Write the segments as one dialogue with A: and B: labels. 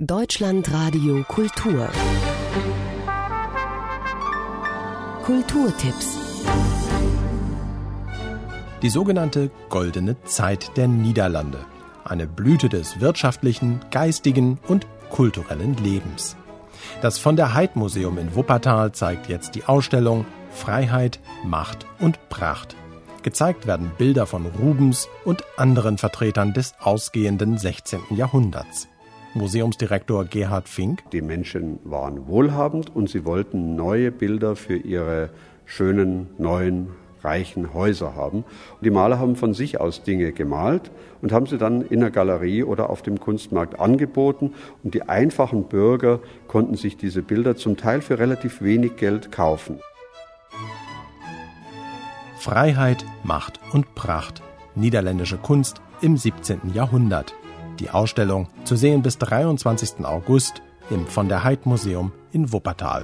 A: Deutschlandradio Kultur. Kulturtipps.
B: Die sogenannte Goldene Zeit der Niederlande. Eine Blüte des wirtschaftlichen, geistigen und kulturellen Lebens. Das Von der Heydt Museum in Wuppertal zeigt jetzt die Ausstellung Freiheit, Macht und Pracht. Gezeigt werden Bilder von Rubens und anderen Vertretern des ausgehenden 16. Jahrhunderts. Museumsdirektor Gerhard Fink:
C: Die Menschen waren wohlhabend und sie wollten neue Bilder für ihre schönen, neuen, reichen Häuser haben. Und die Maler haben von sich aus Dinge gemalt und haben sie dann in der Galerie oder auf dem Kunstmarkt angeboten. Und die einfachen Bürger konnten sich diese Bilder zum Teil für relativ wenig Geld kaufen.
B: Freiheit, Macht und Pracht. Niederländische Kunst im 17. Jahrhundert. Die Ausstellung zu sehen bis 23. August im Von der Heydt Museum in Wuppertal.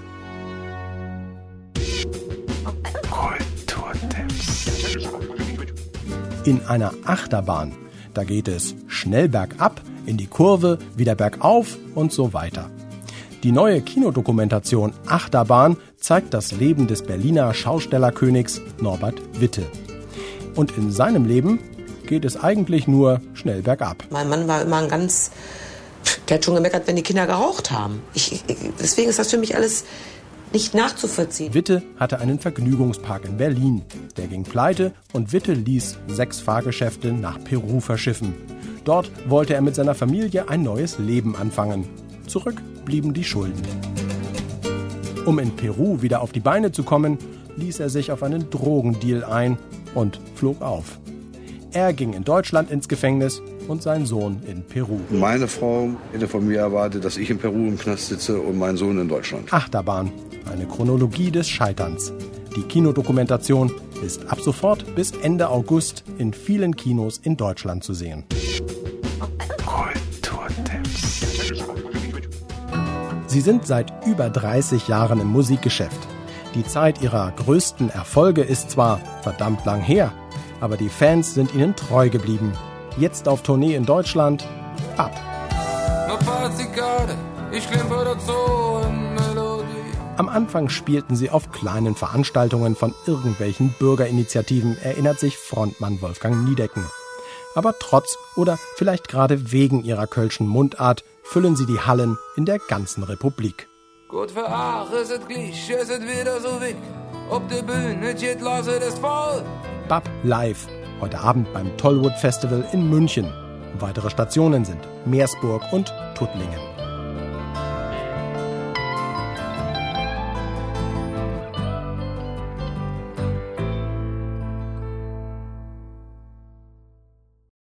B: In einer Achterbahn, da geht es schnell bergab, in die Kurve, wieder bergauf und so weiter. Die neue Kinodokumentation Achterbahn zeigt das Leben des Berliner Schaustellerkönigs Norbert Witte. Und in seinem Leben geht es eigentlich nur schnell bergab.
D: Mein Mann war immer der hat schon gemeckert, wenn die Kinder geraucht haben. Deswegen ist das für mich alles nicht nachzuvollziehen.
B: Witte hatte einen Vergnügungspark in Berlin. Der ging pleite und Witte ließ 6 Fahrgeschäfte nach Peru verschiffen. Dort wollte er mit seiner Familie ein neues Leben anfangen. Zurück blieben die Schulden. Um in Peru wieder auf die Beine zu kommen, ließ er sich auf einen Drogendeal ein und flog auf. Er ging in Deutschland ins Gefängnis und sein Sohn in Peru.
E: Meine Frau hätte von mir erwartet, dass ich in Peru im Knast sitze und mein Sohn in Deutschland.
B: Achterbahn, eine Chronologie des Scheiterns. Die Kinodokumentation ist ab sofort bis Ende August in vielen Kinos in Deutschland zu sehen. Sie sind seit über 30 Jahren im Musikgeschäft. Die Zeit ihrer größten Erfolge ist zwar verdammt lang her, aber die Fans sind ihnen treu geblieben. Jetzt auf Tournee in Deutschland, BAP. Am Anfang spielten sie auf kleinen Veranstaltungen von irgendwelchen Bürgerinitiativen, erinnert sich Frontmann Wolfgang Niedecken. Aber trotz oder vielleicht gerade wegen ihrer kölschen Mundart füllen sie die Hallen in der ganzen Republik.
F: Gut für ach, ist es gleich, ist es wieder so weg. Ob die Bühne geht, lasse es voll.
B: BAP live, heute Abend beim Tollwood Festival in München. Weitere Stationen sind Meersburg und Tuttlingen.